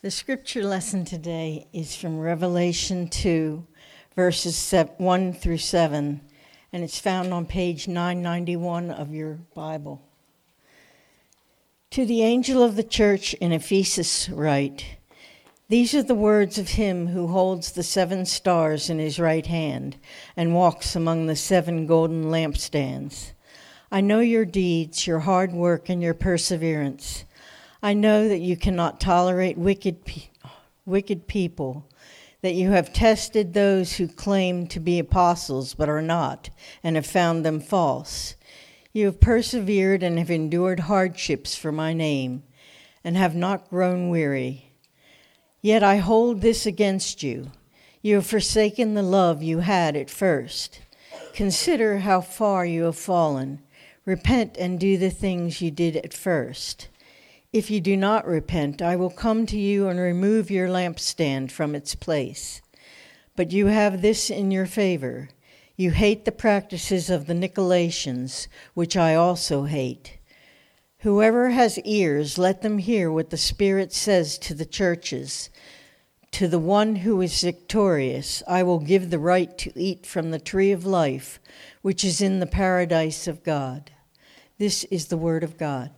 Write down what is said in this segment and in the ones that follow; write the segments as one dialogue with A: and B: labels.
A: The scripture lesson today is from Revelation 2, verses 1 through 7, and it's found on page 991 of your Bible. To the angel of the church in Ephesus write, "These are the words of him who holds the 7 stars in his right hand and walks among the 7 golden lampstands. I know your deeds, your hard work, and your perseverance. I know that you cannot tolerate wicked people, that you have tested those who claim to be apostles but are not, and have found them false. You have persevered and have endured hardships for my name, and have not grown weary. Yet I hold this against you. You have forsaken the love you had at first. Consider how far you have fallen. Repent and do the things you did at first. If you do not repent, I will come to you and remove your lampstand from its place. But you have this in your favor. You hate the practices of the Nicolaitans, which I also hate. Whoever has ears, let them hear what the Spirit says to the churches. To the one who is victorious, I will give the right to eat from the tree of life, which is in the paradise of God." This is the word of God.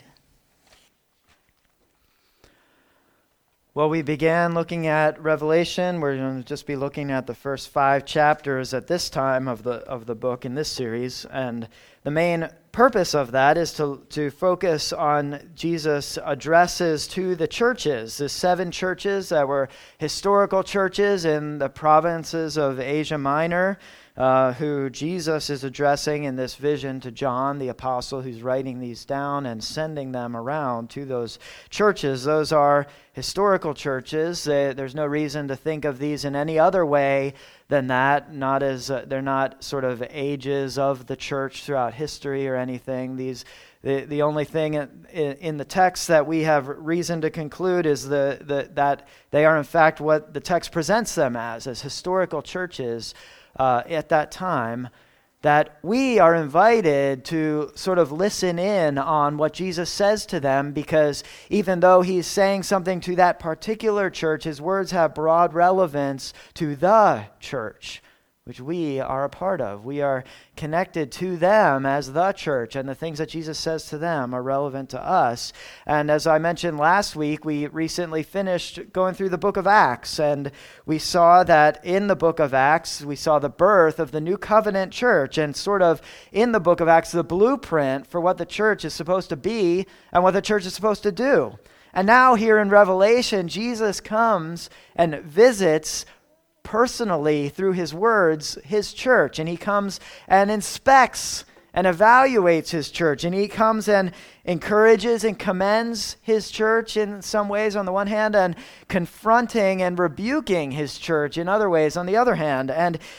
B: Well, we began looking at Revelation. We're going to just be looking at the first 5 chapters at this time of the book in this series. And the main purpose of that is to focus on Jesus' addresses to the churches, the 7 churches that were historical churches in the provinces of Asia Minor, who Jesus is addressing in this vision to John, the apostle, who's writing these down and sending them around to those churches. Those are historical churches. There's no reason to think of these in any other way than that. Not as they're not sort of ages of the church throughout history or anything. The only thing in the text that we have reason to conclude is that they are in fact what the text presents them as historical churches at that time, that we are invited to sort of listen in on what Jesus says to them, because even though he's saying something to that particular church, his words have broad relevance to the church, which we are a part of. We are connected to them as the church, and the things that Jesus says to them are relevant to us. And as I mentioned last week, we recently finished going through the book of Acts, and we saw that in the book of Acts, we saw the birth of the New Covenant church, and sort of in the book of Acts, the blueprint for what the church is supposed to be and what the church is supposed to do. And now here in Revelation, Jesus comes and visits personally through his words, his church, and he comes and inspects and evaluates his church, and he comes and encourages and commends his church in some ways on the one hand, and confronting and rebuking his church in other ways on the other hand.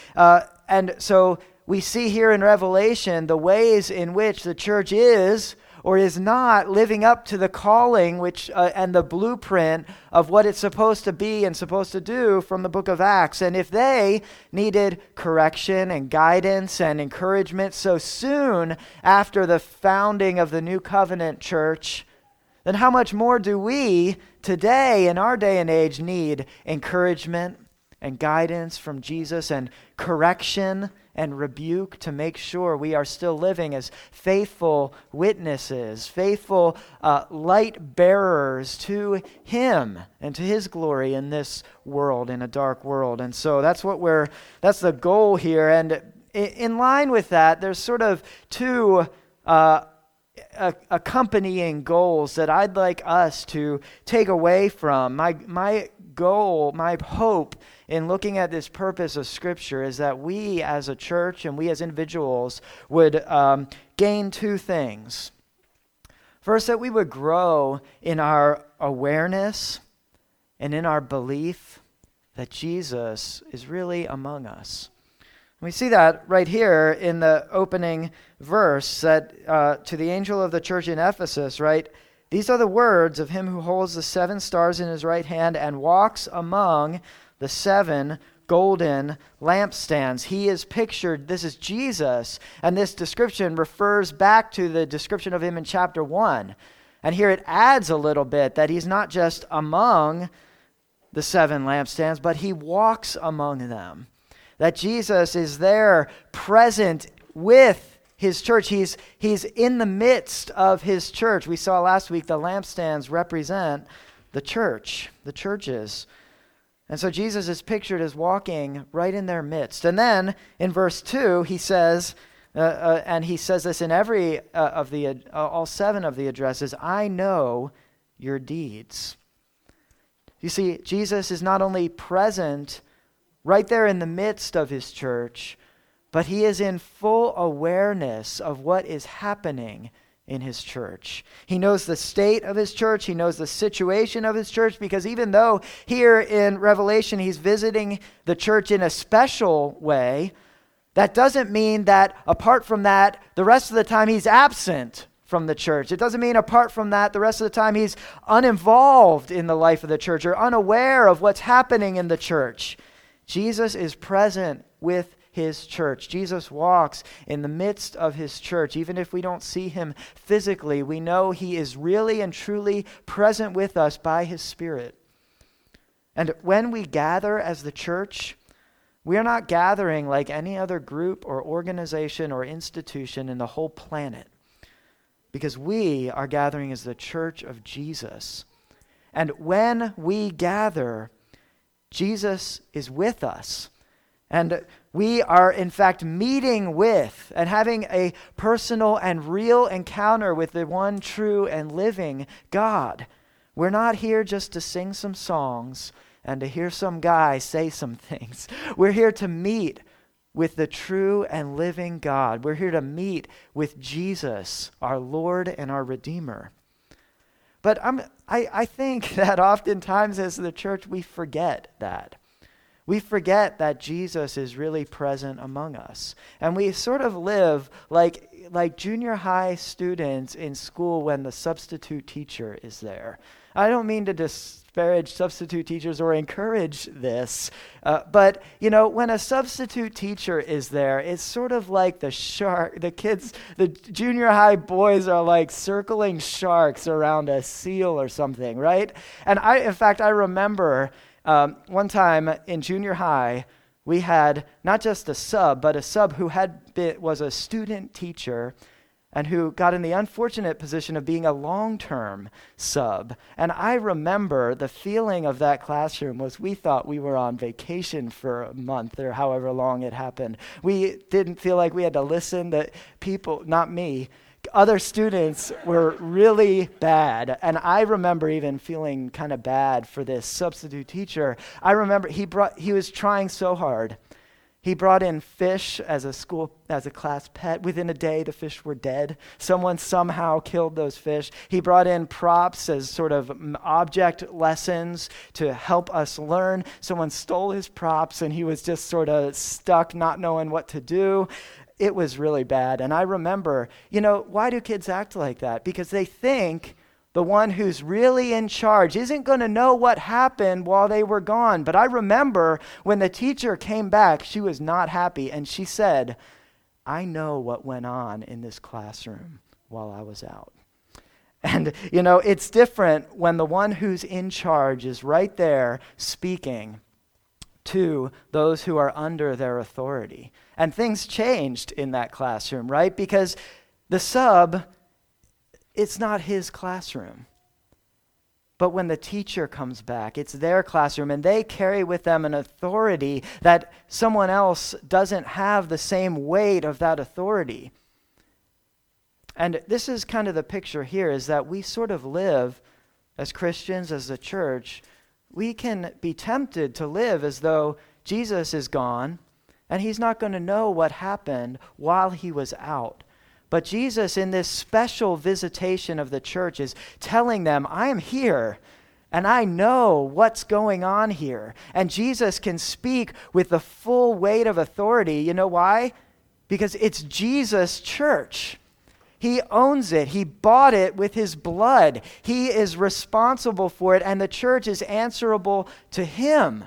B: And so we see here in Revelation the ways in which the church is or is not living up to the calling which and the blueprint of what it's supposed to be and supposed to do from the book of Acts. And if they needed correction and guidance and encouragement so soon after the founding of the New Covenant church, then how much more do we today in our day and age need encouragement and guidance from Jesus and correction and rebuke to make sure we are still living as faithful witnesses, faithful light bearers to him and to his glory in this world, in a dark world. And so that's the goal here. And in line with that, there's sort of 2 accompanying goals that I'd like us to take away from. My goal, my hope in looking at this purpose of Scripture is that we as a church and we as individuals would gain 2 things. First, that we would grow in our awareness and in our belief that Jesus is really among us. We see that right here in the opening verse, that to the angel of the church in Ephesus, right? These are the words of him who holds the 7 stars in his right hand and walks among the 7 golden lampstands. He is pictured, this is Jesus, and this description refers back to the description of him in chapter 1. And here it adds a little bit that he's not just among the 7 lampstands, but he walks among them. That Jesus is there present with his church. He's in the midst of his church. We saw last week the lampstands represent the church, the churches. And so Jesus is pictured as walking right in their midst. And then in verse 2, he says, and he says this in every all 7 of the addresses, I know your deeds. You see, Jesus is not only present right there in the midst of his church, but he is in full awareness of what is happening in his church. He knows the state of his church. He knows the situation of his church, because even though here in Revelation he's visiting the church in a special way, that doesn't mean that apart from that, the rest of the time he's absent from the church. It doesn't mean apart from that, the rest of the time he's uninvolved in the life of the church or unaware of what's happening in the church. Jesus is present with his church. Jesus walks in the midst of his church. Even if we don't see him physically, we know he is really and truly present with us by his Spirit. And when we gather as the church, we are not gathering like any other group or organization or institution in the whole planet, because we are gathering as the church of Jesus. And when we gather, Jesus is with us. And we are, in fact, meeting with and having a personal and real encounter with the one true and living God. We're not here just to sing some songs and to hear some guy say some things. We're here to meet with the true and living God. We're here to meet with Jesus, our Lord and our Redeemer. But I think that oftentimes as the church, we forget that. We forget that Jesus is really present among us. And we sort of live like junior high students in school when the substitute teacher is there. I don't mean to disparage substitute teachers or encourage this, but when a substitute teacher is there, it's sort of like the shark. The junior high boys are like circling sharks around a seal or something, right? And in fact, I remember one time in junior high, we had not just a sub, but a sub who was a student teacher and who got in the unfortunate position of being a long-term sub. And I remember the feeling of that classroom was we thought we were on vacation for a month or however long it happened. We didn't feel like we had to listen to people, not me. Other students were really bad, and I remember even feeling kind of bad for this substitute teacher. I remember he was trying so hard. He brought in fish as a class pet. Within a day, the fish were dead. Someone somehow killed those fish. He brought in props as sort of object lessons to help us learn. Someone stole his props, and he was just sort of stuck, not knowing what to do. It was really bad. And I remember, why do kids act like that? Because they think the one who's really in charge isn't going to know what happened while they were gone. But I remember when the teacher came back, she was not happy. And she said, I know what went on in this classroom while I was out. And, it's different when the one who's in charge is right there speaking to those who are under their authority. And things changed in that classroom, right? Because the sub, it's not his classroom. But when the teacher comes back, it's their classroom, and they carry with them an authority that someone else doesn't have the same weight of that authority. And this is kind of the picture here, is that we sort of live as Christians, as a church. We can be tempted to live as though Jesus is gone, and he's not going to know what happened while he was out. But Jesus, in this special visitation of the church, is telling them, I am here, and I know what's going on here. And Jesus can speak with the full weight of authority. You know why? Because it's Jesus' church. He owns it. He bought it with his blood. He is responsible for it, and the church is answerable to him.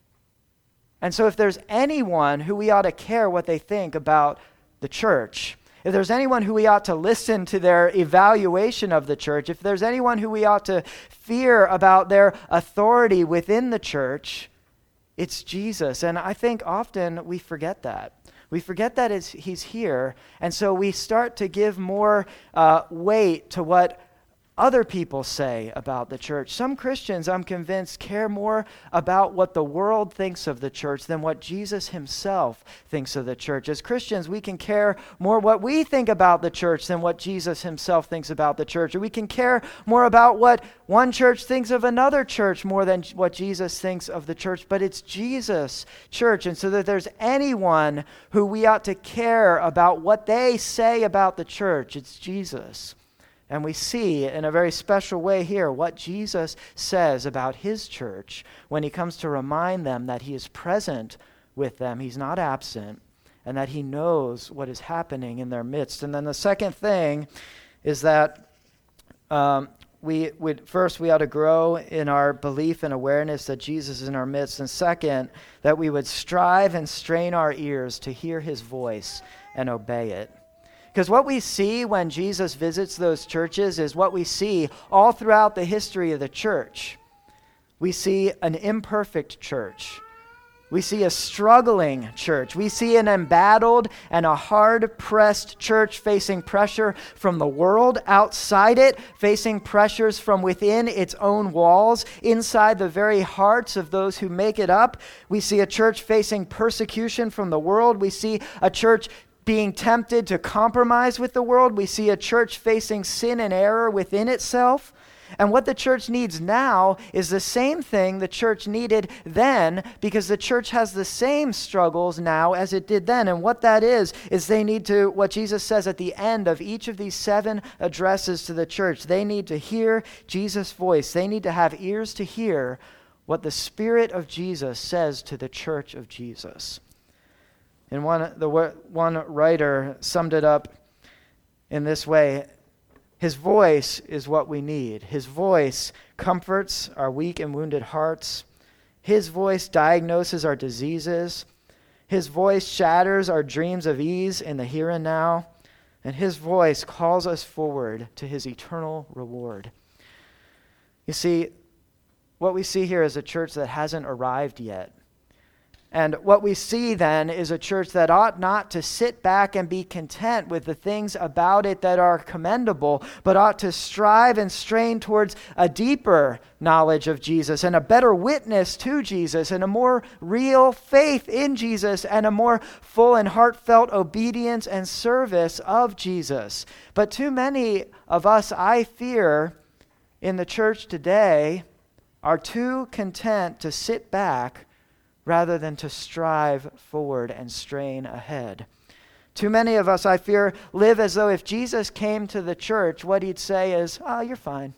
B: And so if there's anyone who we ought to care what they think about the church, if there's anyone who we ought to listen to their evaluation of the church, if there's anyone who we ought to fear about their authority within the church, it's Jesus. And I think often we forget that. We forget that he's here, and so we start to give more weight to what other people say about the church. Some Christians, I'm convinced, care more about what the world thinks of the church than what Jesus himself thinks of the church. As Christians, we can care more what we think about the church than what Jesus himself thinks about the church. Or we can care more about what one church thinks of another church more than what Jesus thinks of the church. But it's Jesus' church. And so that there's anyone who we ought to care about what they say about the church, it's Jesus. And we see in a very special way here what Jesus says about his church when he comes to remind them that he is present with them. He's not absent, and that he knows what is happening in their midst. And then the second thing is that we ought to grow in our belief and awareness that Jesus is in our midst. And second, that we would strive and strain our ears to hear his voice and obey it. Because what we see when Jesus visits those churches is what we see all throughout the history of the church. We see an imperfect church. We see a struggling church. We see an embattled and a hard-pressed church facing pressure from the world outside it, facing pressures from within its own walls, inside the very hearts of those who make it up. We see a church facing persecution from the world. We see a church being tempted to compromise with the world. We see a church facing sin and error within itself. And what the church needs now is the same thing the church needed then, because the church has the same struggles now as it did then. And what that is they need to, what Jesus says at the end of each of these 7 addresses to the church, they need to hear Jesus' voice. They need to have ears to hear what the Spirit of Jesus says to the church of Jesus. And one writer summed it up in this way: his voice is what we need. His voice comforts our weak and wounded hearts. His voice diagnoses our diseases. His voice shatters our dreams of ease in the here and now. And his voice calls us forward to his eternal reward. You see, what we see here is a church that hasn't arrived yet. And what we see then is a church that ought not to sit back and be content with the things about it that are commendable, but ought to strive and strain towards a deeper knowledge of Jesus and a better witness to Jesus and a more real faith in Jesus and a more full and heartfelt obedience and service of Jesus. But too many of us, I fear, in the church today are too content to sit back rather than to strive forward and strain ahead. Too many of us, I fear, live as though if Jesus came to the church, what he'd say is, "Oh, you're fine."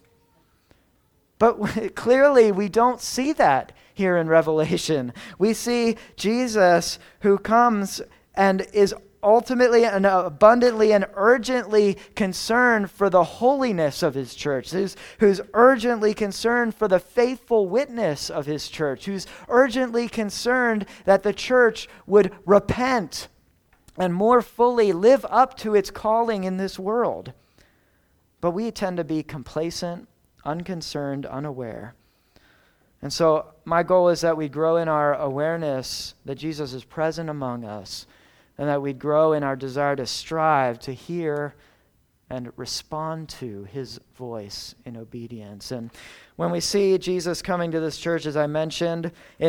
B: But clearly we don't see that here in Revelation. We see Jesus who comes and is ultimately and abundantly and urgently concerned for the holiness of his church, who's urgently concerned for the faithful witness of his church, who's urgently concerned that the church would repent and more fully live up to its calling in this world. But we tend to be complacent, unconcerned, unaware. And so my goal is that we grow in our awareness that Jesus is present among us, and that we'd grow in our desire to strive to hear and respond to his voice in obedience. And when we see Jesus coming to this church, as I mentioned,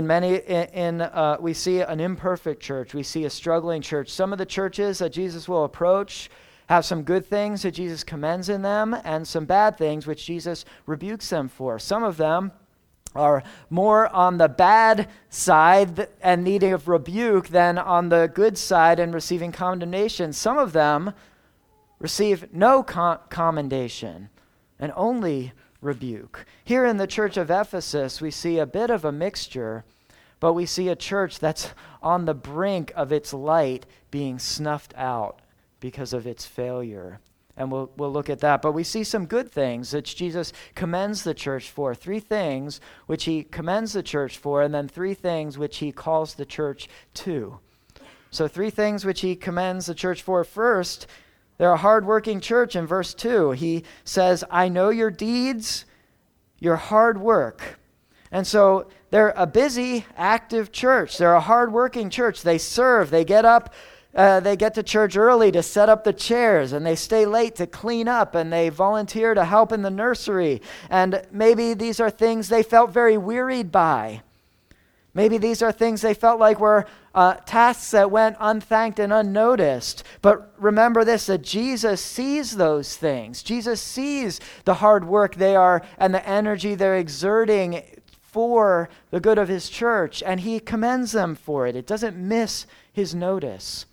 B: we see an imperfect church. We see a struggling church. Some of the churches that Jesus will approach have some good things that Jesus commends in them and some bad things which Jesus rebukes them for. Some of them are more on the bad side and needing of rebuke than on the good side and receiving condemnation. Some of them receive no commendation and only rebuke. Here in the church of Ephesus, we see a bit of a mixture, but we see a church that's on the brink of its light being snuffed out because of its failure. And we'll look at that. But we see some good things that Jesus commends the church for. 3 things which he commends the church for, and then 3 things which he calls the church to. So 3 things which he commends the church for. First, They're a hardworking church. In verse 2, he says, I know your deeds, your hard work. And so they're a busy, active church. They're a hardworking church. They serve. They get up. They get to church early to set up the chairs, and they stay late to clean up, and they volunteer to help in the nursery. And maybe these are things they felt very wearied by. Maybe these are things they felt like were tasks that went unthanked and unnoticed. But remember this, that Jesus sees those things. Jesus sees the hard work they are and the energy they're exerting for the good of his church, and he commends them for it. It doesn't miss his notice.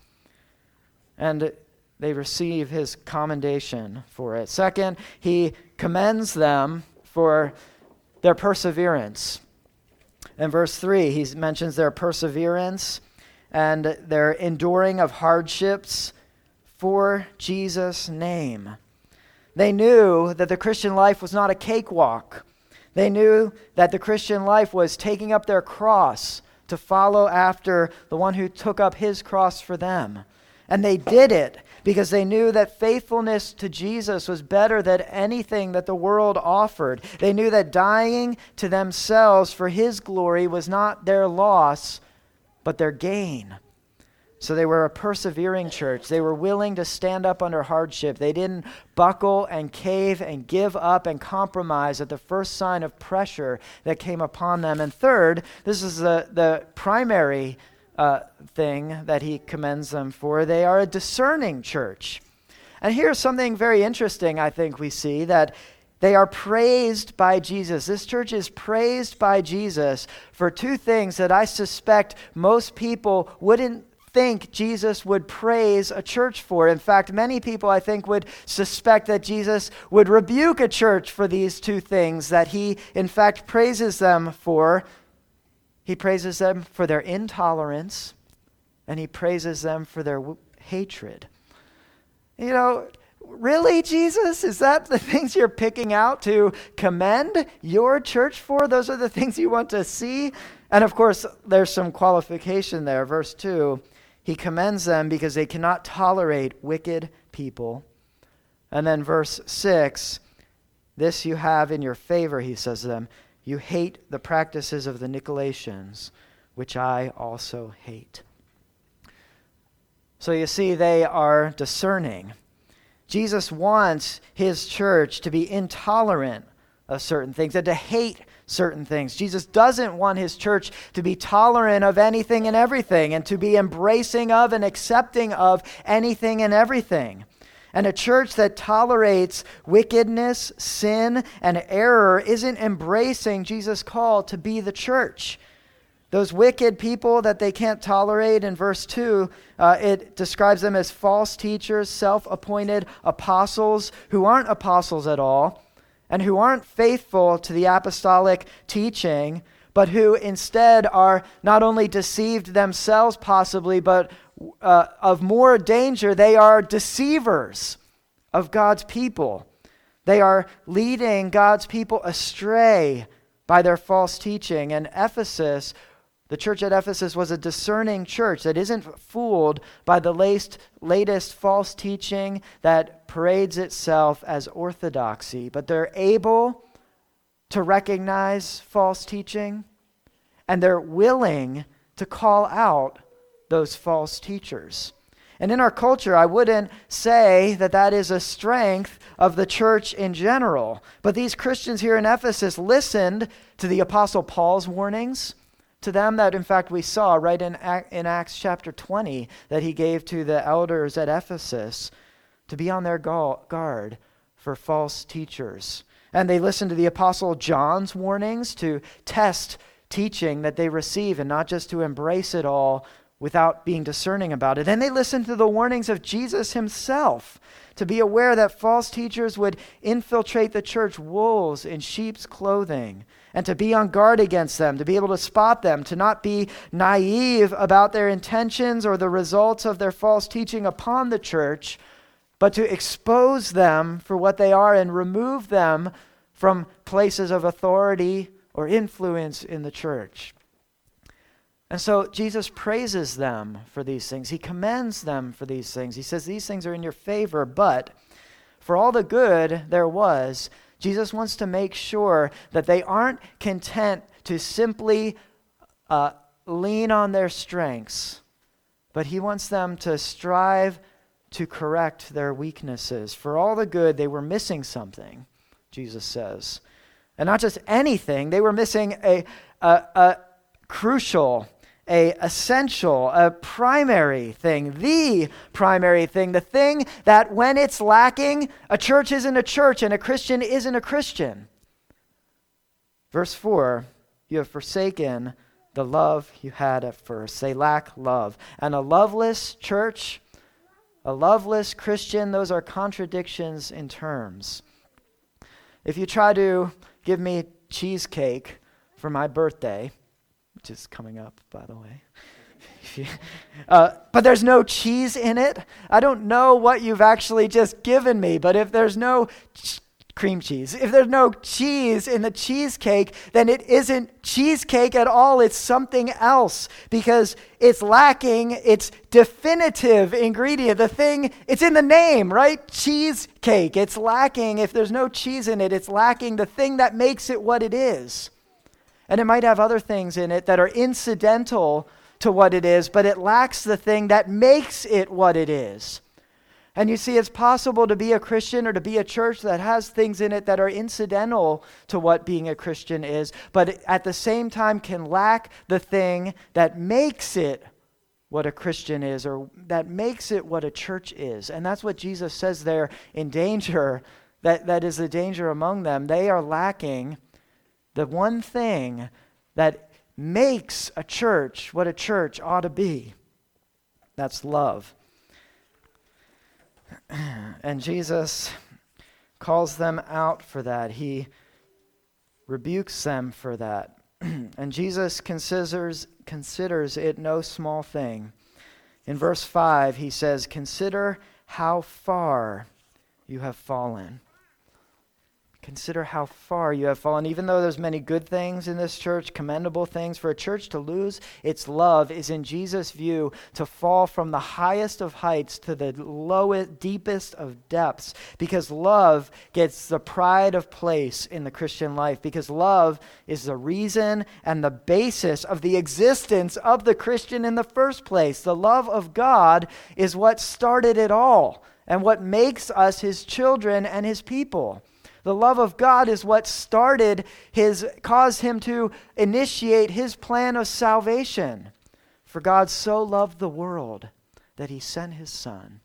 B: And they receive his commendation for it. Second, he commends them for their perseverance. In verse 3, he mentions their perseverance and their enduring of hardships for Jesus' name. They knew that the Christian life was not a cakewalk. They knew that the Christian life was taking up their cross to follow after the one who took up his cross for them. And they did it because they knew that faithfulness to Jesus was better than anything that the world offered. They knew that dying to themselves for his glory was not their loss, but their gain. So they were a persevering church. They were willing to stand up under hardship. They didn't buckle and cave and give up and compromise at the first sign of pressure that came upon them. And third, this is the primary thing that he commends them for. They are a discerning church. And here's something very interesting I think we see, that they are praised by Jesus. This church is praised by Jesus for two things that I suspect most people wouldn't think Jesus would praise a church for. In fact, many people, I think, would suspect that Jesus would rebuke a church for these two things that he, in fact, praises them for. He praises them for their intolerance, and he praises them for their hatred. You know, really, Jesus? Is that the things you're picking out to commend your church for? Those are the things you want to see? And of course, there's some qualification there. Verse 2, he commends them because they cannot tolerate wicked people. And then verse 6, this you have in your favor, he says to them, you hate the practices of the Nicolaitans, which I also hate. So you see, they are discerning. Jesus wants his church to be intolerant of certain things and to hate certain things. Jesus doesn't want his church to be tolerant of anything and everything and to be embracing of and accepting of anything and everything. And a church that tolerates wickedness, sin, and error isn't embracing Jesus' call to be the church. Those wicked people that they can't tolerate, in verse 2, it describes them as false teachers, self-appointed apostles who aren't apostles at all, and who aren't faithful to the apostolic teaching, but who instead are not only deceived themselves possibly, but of more danger, they are deceivers of God's people. They are leading God's people astray by their false teaching. And Ephesus, the church at Ephesus, was a discerning church that isn't fooled by the latest false teaching that parades itself as orthodoxy, but they're able to recognize false teaching, and they're willing to call out those false teachers. And in our culture, I wouldn't say that that is a strength of the church in general. But these Christians here in Ephesus listened to the Apostle Paul's warnings, to them that in fact we saw right in Acts chapter 20 that he gave to the elders at Ephesus to be on their guard for false teachers. And they listened to the Apostle John's warnings to test teaching that they receive and not just to embrace it all without being discerning about it. And they listened to the warnings of Jesus himself to be aware that false teachers would infiltrate the church, wolves in sheep's clothing, and to be on guard against them, to be able to spot them, to not be naive about their intentions or the results of their false teaching upon the church, but to expose them for what they are and remove them from places of authority or influence in the church. And so Jesus praises them for these things. He commends them for these things. He says these things are in your favor, but for all the good there was, Jesus wants to make sure that they aren't content to simply lean on their strengths, but he wants them to strive to correct their weaknesses. For all the good, they were missing something, Jesus says. And not just anything, they were missing a crucial, a essential, a primary thing, the primary thing, the thing that when it's lacking, a church isn't a church and a Christian isn't a Christian. Verse 4, you have forsaken the love you had at first. They lack love. And a loveless church, a loveless Christian, those are contradictions in terms. If you try to give me cheesecake for my birthday, which is coming up, by the way, but there's no cheese in it, I don't know what you've actually just given me, but if there's no cream cheese, if there's no cheese in the cheesecake, then it isn't cheesecake at all. It's something else because it's lacking its definitive ingredient. The thing, it's in the name, right? Cheesecake. It's lacking, if there's no cheese in it, it's lacking the thing that makes it what it is. And it might have other things in it that are incidental to what it is, but it lacks the thing that makes it what it is. And you see, it's possible to be a Christian or to be a church that has things in it that are incidental to what being a Christian is, but at the same time can lack the thing that makes it what a Christian is, or that makes it what a church is. And that's what Jesus says there in danger, that is the danger among them. They are lacking the one thing that makes a church what a church ought to be. That's love. And Jesus calls them out for that. He rebukes them for that. And Jesus considers it no small thing. In verse 5, he says, "Consider how far you have fallen." Consider how far you have fallen. Even though there's many good things in this church, commendable things, for a church to lose its love is, in Jesus' view, to fall from the highest of heights to the lowest, deepest of depths. Because love gets the pride of place in the Christian life. Because love is the reason and the basis of the existence of the Christian in the first place. The love of God is what started it all and what makes us his children and his people. The love of God is what caused him to initiate his plan of salvation. For God so loved the world that he sent his Son.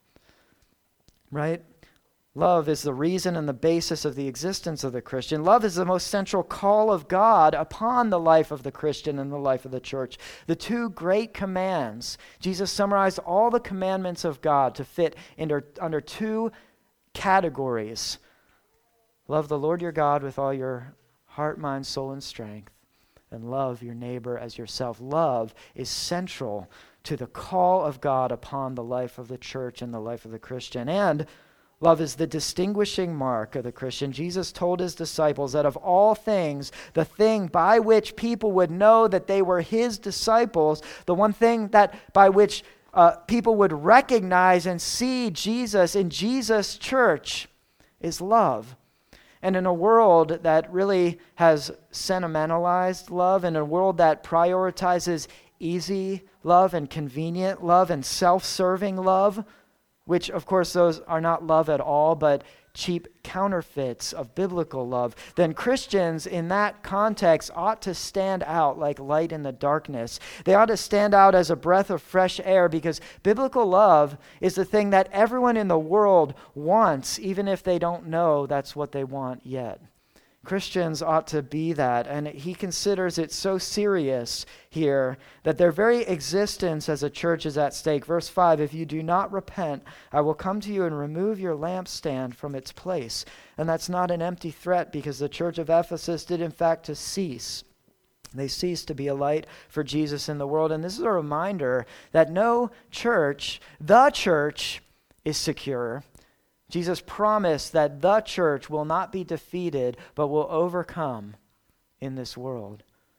B: Right? Love is the reason and the basis of the existence of the Christian. Love is the most central call of God upon the life of the Christian and the life of the church. The two great commands. Jesus summarized all the commandments of God to fit under two categories. Love the Lord your God with all your heart, mind, soul, and strength, and love your neighbor as yourself. Love is central to the call of God upon the life of the church and the life of the Christian. And love is the distinguishing mark of the Christian. Jesus told his disciples that of all things, the thing by which people would know that they were his disciples, the one thing by which people would recognize and see Jesus in Jesus' church is love. And in a world that really has sentimentalized love, in a world that prioritizes easy love and convenient love and self-serving love, which of course those are not love at all, but cheap counterfeits of biblical love, then Christians in that context ought to stand out like light in the darkness. They ought to stand out as a breath of fresh air, because biblical love is the thing that everyone in the world wants, even if they don't know that's what they want yet. Christians ought to be that, and he considers it so serious here that their very existence as a church is at stake. Verse 5, "If you do not repent, I will come to you and remove your lampstand from its place." And that's not an empty threat, because the church of Ephesus did in fact to cease. They ceased to be a light for Jesus in the world. And this is a reminder that no church, the church, is secure. Jesus promised that the church will not be defeated, but will overcome in this world.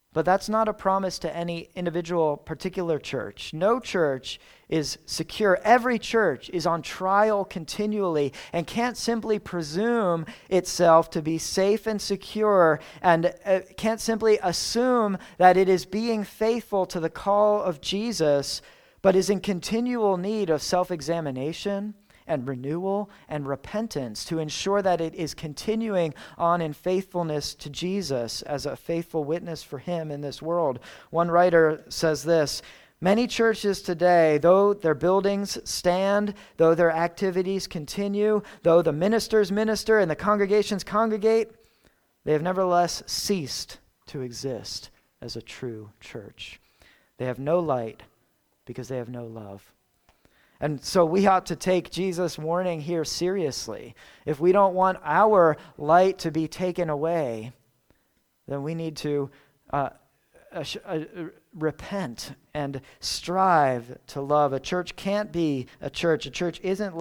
B: But that's not a promise to any individual particular church. No church is secure. Every church is on trial continually and can't simply presume itself to be safe and secure and can't simply assume that it is being faithful to the call of Jesus, but is in continual need of self-examination and renewal and repentance to ensure that it is continuing on in faithfulness to Jesus as a faithful witness for him in this world. One writer says this: many churches today, though their buildings stand, though their activities continue, though the ministers minister and the congregations congregate, they have nevertheless ceased to exist as a true church. They have no light because they have no love. And so we ought to take Jesus' warning here seriously. If we don't want our light to be taken away, then we need to repent and strive to love. A church can't be a church. A church isn't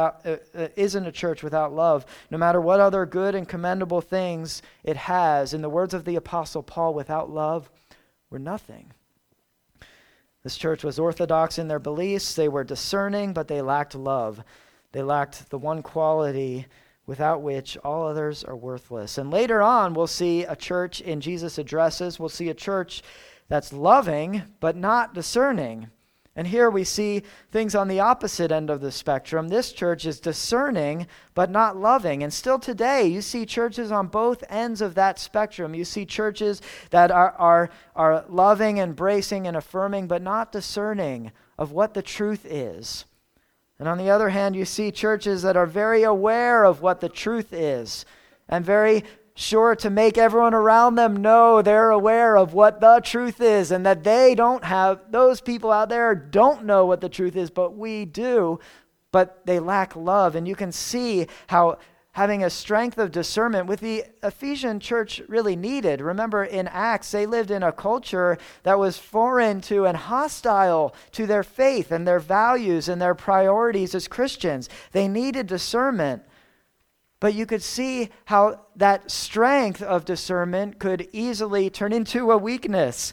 B: a church without love. No matter what other good and commendable things it has, in the words of the Apostle Paul, without love, we're nothing. This church was orthodox in their beliefs. They were discerning, but they lacked love. They lacked the one quality without which all others are worthless. And later on, we'll see a church in Jesus' addresses. We'll see a church that's loving, but not discerning. And here we see things on the opposite end of the spectrum. This church is discerning, but not loving. And still today, you see churches on both ends of that spectrum. You see churches that are loving, embracing, and affirming, but not discerning of what the truth is. And on the other hand, you see churches that are very aware of what the truth is and very sure to make everyone around them know they're aware of what the truth is and that those people out there don't know what the truth is, but we do, but they lack love. And you can see how having a strength of discernment with the Ephesian church really needed. Remember in Acts, they lived in a culture that was foreign to and hostile to their faith and their values and their priorities as Christians. They needed discernment. But you could see how that strength of discernment could easily turn into a weakness.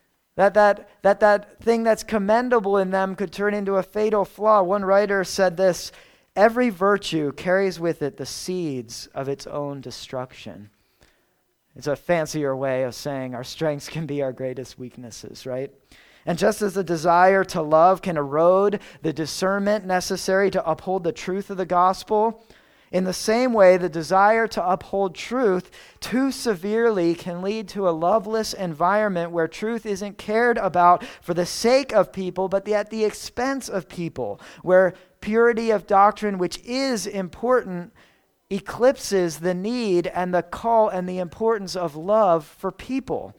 B: That thing that's commendable in them could turn into a fatal flaw. One writer said this: every virtue carries with it the seeds of its own destruction. It's a fancier way of saying our strengths can be our greatest weaknesses, right? And just as the desire to love can erode the discernment necessary to uphold the truth of the gospel, in the same way, the desire to uphold truth too severely can lead to a loveless environment where truth isn't cared about for the sake of people, but at the expense of people, where purity of doctrine, which is important, eclipses the need and the call and the importance of love for people.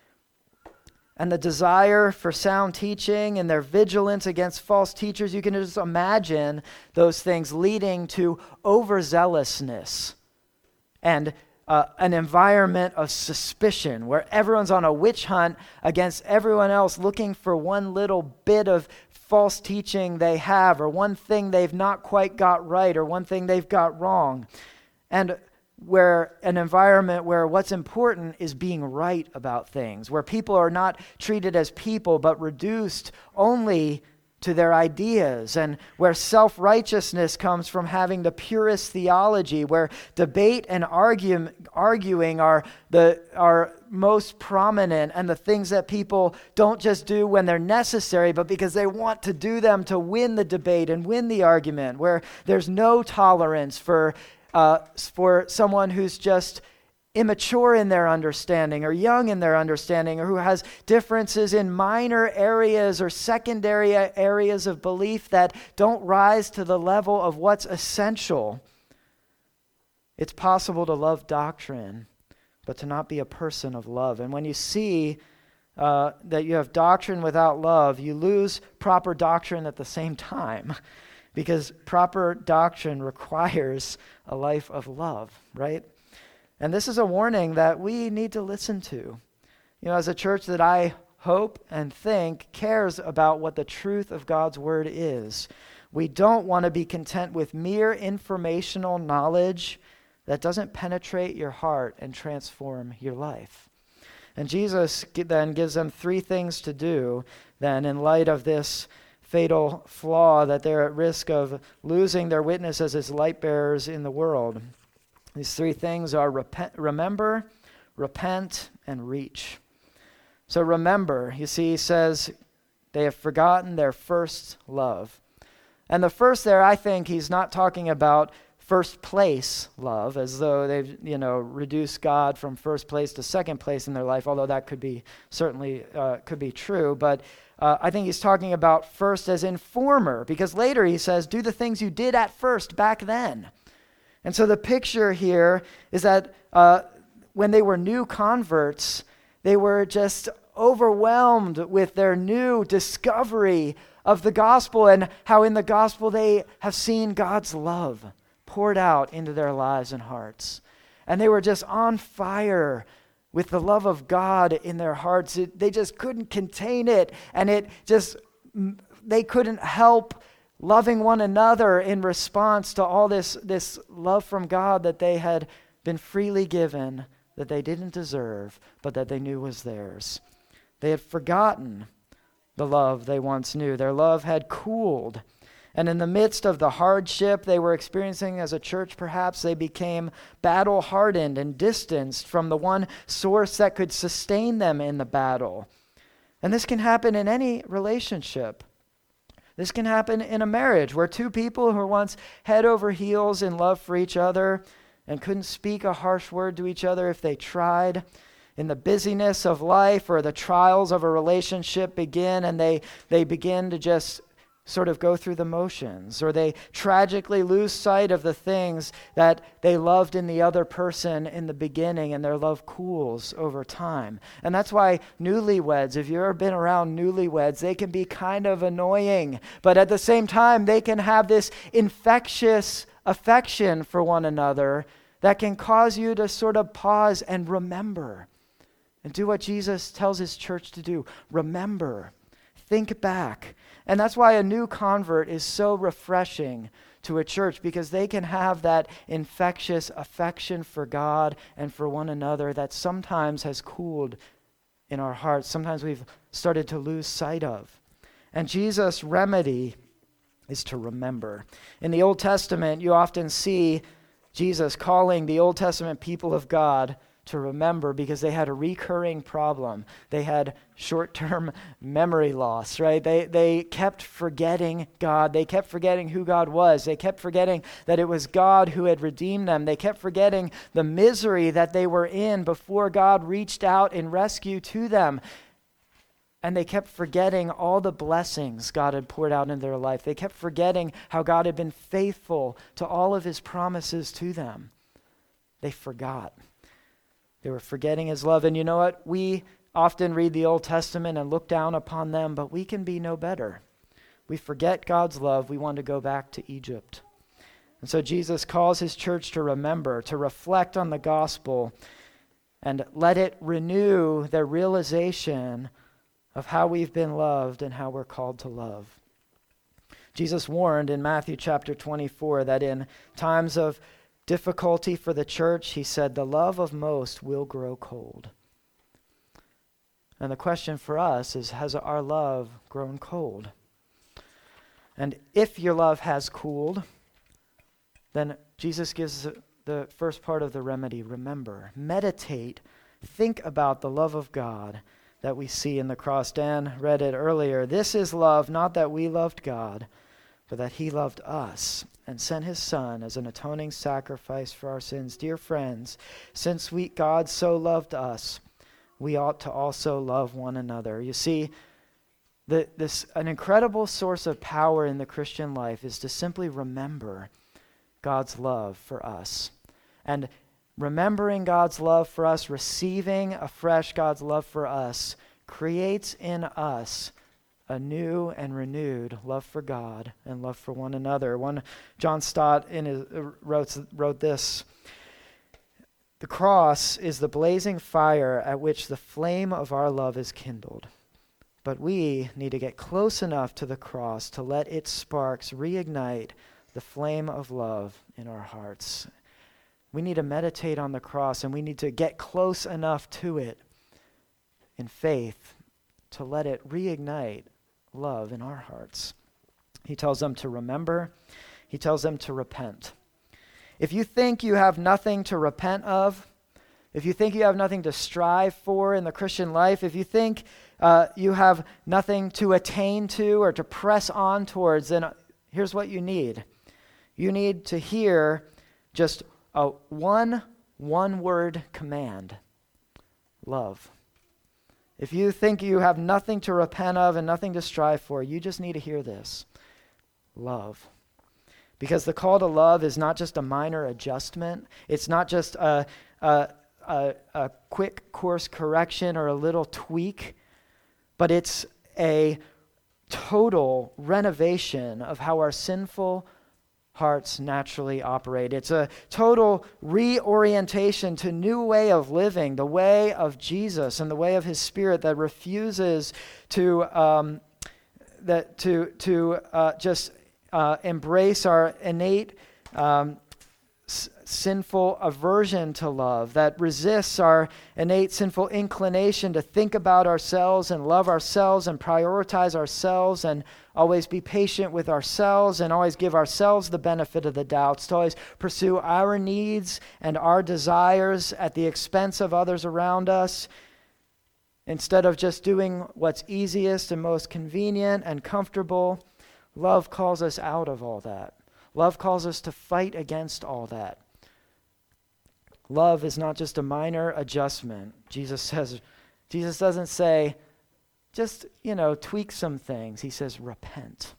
B: And the desire for sound teaching and their vigilance against false teachers, you can just imagine those things leading to overzealousness and an environment of suspicion where everyone's on a witch hunt against everyone else, looking for one little bit of false teaching they have, or one thing they've not quite got right, or one thing they've got wrong. And where an environment where what's important is being right about things, where people are not treated as people but reduced only to their ideas, and where self-righteousness comes from having the purest theology, where debate and arguing are most prominent, and the things that people don't just do when they're necessary, but because they want to do them to win the debate and win the argument, where there's no tolerance for someone who's just immature in their understanding or young in their understanding, or who has differences in minor areas or secondary areas of belief that don't rise to the level of what's essential. It's possible to love doctrine, but to not be a person of love. And when you see that you have doctrine without love, you lose proper doctrine at the same time. Because proper doctrine requires a life of love, right? And this is a warning that we need to listen to. You know, as a church that I hope and think cares about what the truth of God's word is, we don't want to be content with mere informational knowledge that doesn't penetrate your heart and transform your life. And Jesus then gives them three things to do then in light of this fatal flaw that they're at risk of losing their witness as his light bearers in the world. These three things are remember, repent, and reach. So remember, you see, he says they have forgotten their first love. And the first there, I think he's not talking about first place love, as though they've, reduced God from first place to second place in their life, although that could be certainly could be true. But I think he's talking about first as in former, because later he says, do the things you did at first back then. And so the picture here is that when they were new converts, they were just overwhelmed with their new discovery of the gospel and how in the gospel they have seen God's love poured out into their lives and hearts. And they were just on fire with the love of God in their hearts. They just couldn't contain it. And they couldn't help loving one another in response to all this love from God that they had been freely given, that they didn't deserve, but that they knew was theirs. They had forgotten the love they once knew. Their love had cooled. And in the midst of the hardship they were experiencing as a church, perhaps they became battle-hardened and distanced from the one source that could sustain them in the battle. And this can happen in any relationship. This can happen in a marriage where two people who were once head over heels in love for each other and couldn't speak a harsh word to each other if they tried. In the busyness of life or the trials of a relationship begin, and they begin to just sort of go through the motions, or they tragically lose sight of the things that they loved in the other person in the beginning, and their love cools over time. And that's why newlyweds, if you've ever been around newlyweds, they can be kind of annoying, but at the same time they can have this infectious affection for one another that can cause you to sort of pause and remember and do what Jesus tells his church to do. Remember. Think back. And that's why a new convert is so refreshing to a church, because they can have that infectious affection for God and for one another that sometimes has cooled in our hearts. Sometimes we've started to lose sight of. And Jesus' remedy is to remember. In the Old Testament, you often see Jesus calling the Old Testament people of God to remember, because they had a recurring problem. They had short-term memory loss, right? They kept forgetting God. They kept forgetting who God was. They kept forgetting that it was God who had redeemed them. They kept forgetting the misery that they were in before God reached out in rescue to them. And they kept forgetting all the blessings God had poured out in their life. They kept forgetting how God had been faithful to all of his promises to them. They forgot. They were forgetting his love. And you know what? We often read the Old Testament and look down upon them, but we can be no better. We forget God's love. We want to go back to Egypt. And so Jesus calls his church to remember, to reflect on the gospel, and let it renew their realization of how we've been loved and how we're called to love. Jesus warned in Matthew chapter 24 that in times of difficulty for the church, he said, the love of most will grow cold. And the question for us is, has our love grown cold? And if your love has cooled, then Jesus gives the first part of the remedy. Remember, meditate, think about the love of God that we see in the cross. Dan read it earlier. This is love, not that we loved God, but that he loved us and sent his Son as an atoning sacrifice for our sins. Dear friends, since God so loved us, we ought to also love one another. You see, an incredible source of power in the Christian life is to simply remember God's love for us. And remembering God's love for us, receiving afresh God's love for us, creates in us a new and renewed love for God and love for one another. John Stott wrote this: the cross is the blazing fire at which the flame of our love is kindled. But we need to get close enough to the cross to let its sparks reignite the flame of love in our hearts. We need to meditate on the cross, and we need to get close enough to it in faith to let it reignite love in our hearts. He tells them to remember. He tells them to repent. If you think you have nothing to repent of, if you think you have nothing to strive for in the Christian life, if you think you have nothing to attain to or to press on towards, then here's what you need. You need to hear just a one-word command: love. If you think you have nothing to repent of and nothing to strive for, you just need to hear this: love. Because the call to love is not just a minor adjustment. It's not just a quick course correction or a little tweak, but it's a total renovation of how our sinful hearts naturally operate. It's a total reorientation to new way of living, the way of Jesus and the way of His Spirit that refuses to embrace our innate sinful aversion to love, that resists our innate sinful inclination to think about ourselves and love ourselves and prioritize ourselves and always be patient with ourselves and always give ourselves the benefit of the doubts, to always pursue our needs and our desires at the expense of others around us, instead of just doing what's easiest and most convenient and comfortable. Love calls us out of all that. Love calls us to fight against all that. Love is not just a minor adjustment. Jesus doesn't say, just, tweak some things. He says, repent.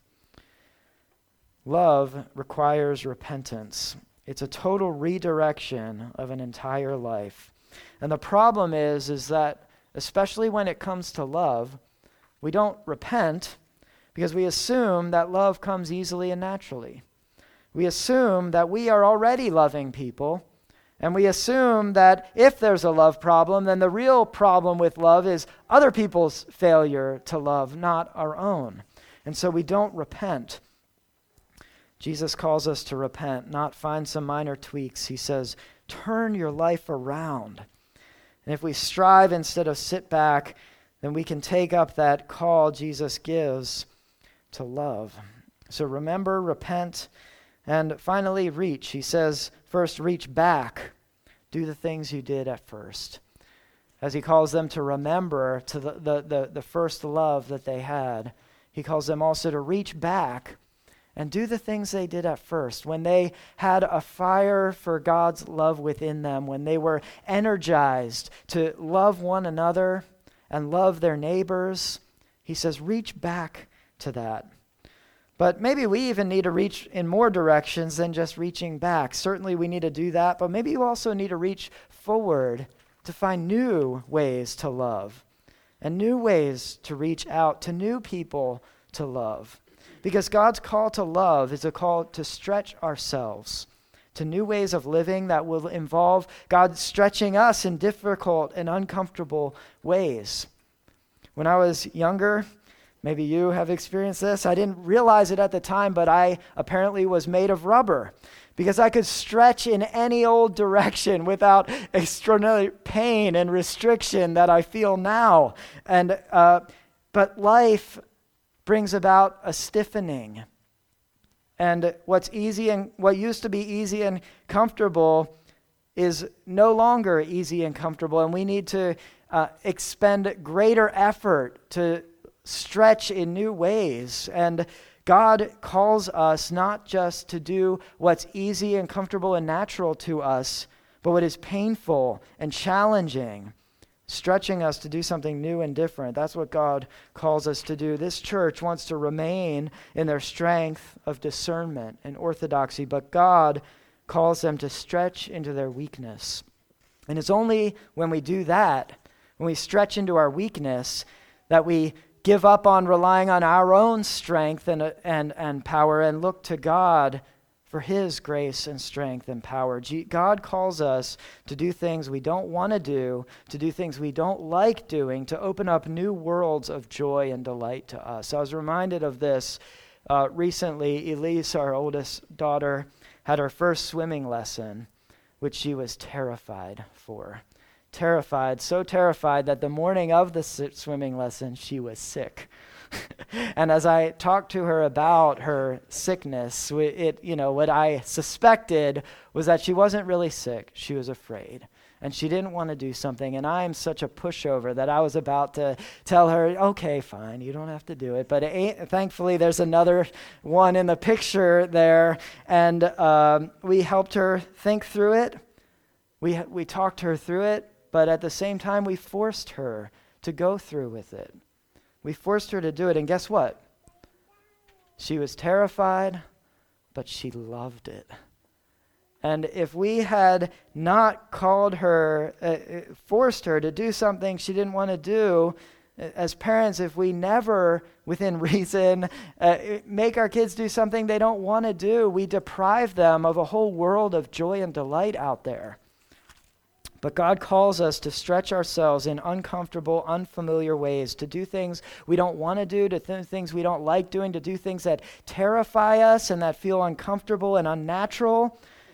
B: Love requires repentance. It's a total redirection of an entire life. And the problem is that, especially when it comes to love, we don't repent because we assume that love comes easily and naturally. We assume that we are already loving people, and we assume that if there's a love problem, then the real problem with love is other people's failure to love, not our own. And so we don't repent. Jesus calls us to repent, not find some minor tweaks. He says, turn your life around. And if we strive instead of sit back, then we can take up that call Jesus gives to love. So remember, repent, and finally reach. He says, first reach back. Do the things you did at first. As he calls them to remember to the first love that they had, he calls them also to reach back and do the things they did at first. When they had a fire for God's love within them, when they were energized to love one another and love their neighbors, he says, reach back to that. But maybe we even need to reach in more directions than just reaching back. Certainly we need to do that, but maybe you also need to reach forward to find new ways to love and new ways to reach out to new people to love. Because God's call to love is a call to stretch ourselves to new ways of living that will involve God stretching us in difficult and uncomfortable ways. When I was younger, maybe you have experienced this. I didn't realize it at the time, but I apparently was made of rubber because I could stretch in any old direction without extraordinary pain and restriction that I feel now. But life brings about a stiffening. And what used to be easy and comfortable is no longer easy and comfortable, and we need to expend greater effort to stretch in new ways. And God calls us not just to do what's easy and comfortable and natural to us, but what is painful and challenging, stretching us to do something new and different. That's what God calls us to do. This church wants to remain in their strength of discernment and orthodoxy, but God calls them to stretch into their weakness. And it's only when we do that, when we stretch into our weakness, that we give up on relying on our own strength and power and look to God for His grace and strength and power. God calls us to do things we don't want to do things we don't like doing, to open up new worlds of joy and delight to us. I was reminded of this recently. Elise, our oldest daughter, had her first swimming lesson, which she was terrified for. terrified, so terrified that the morning of the swimming lesson, she was sick. And as I talked to her about her sickness, what I suspected was that she wasn't really sick. She was afraid. And she didn't want to do something. And I'm such a pushover that I was about to tell her, okay, fine, you don't have to do it. But thankfully, there's another one in the picture there. And we helped her think through it. We talked her through it. But at the same time, we forced her to go through with it. We forced her to do it. And guess what? She was terrified, but she loved it. And if we had not called her, forced her to do something she didn't want to do, as parents, if we never, within reason, make our kids do something they don't want to do, we deprive them of a whole world of joy and delight out there. But God calls us to stretch ourselves in uncomfortable, unfamiliar ways, to do things we don't want to do, to things we don't like doing, to do things that terrify us and that feel uncomfortable and unnatural.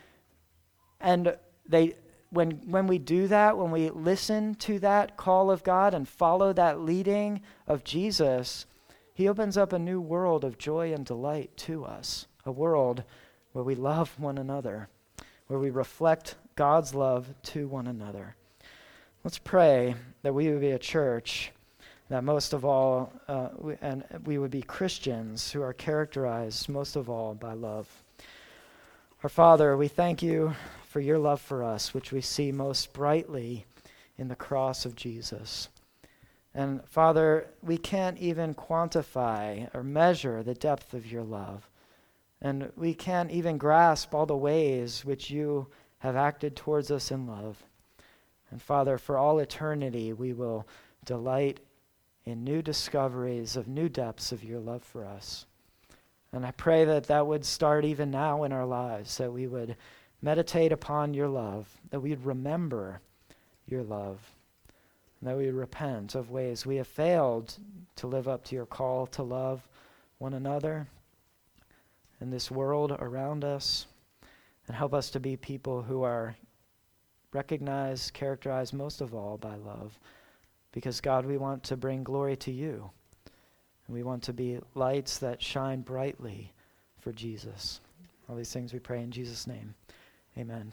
B: And when we do that, when we listen to that call of God and follow that leading of Jesus, he opens up a new world of joy and delight to us, a world where we love one another, where we reflect God's love to one another. Let's pray that we would be a church that most of all, we would be Christians who are characterized most of all by love. Our Father, we thank you for your love for us, which we see most brightly in the cross of Jesus. And Father, we can't even quantify or measure the depth of your love. And we can't even grasp all the ways which you have acted towards us in love. And Father, for all eternity, we will delight in new discoveries of new depths of your love for us. And I pray that that would start even now in our lives, that we would meditate upon your love, that we would remember your love, and that we would repent of ways we have failed to live up to your call to love one another in this world around us. And help us to be people who are recognized, characterized most of all by love. Because God, we want to bring glory to you. And we want to be lights that shine brightly for Jesus. All these things we pray in Jesus' name. Amen.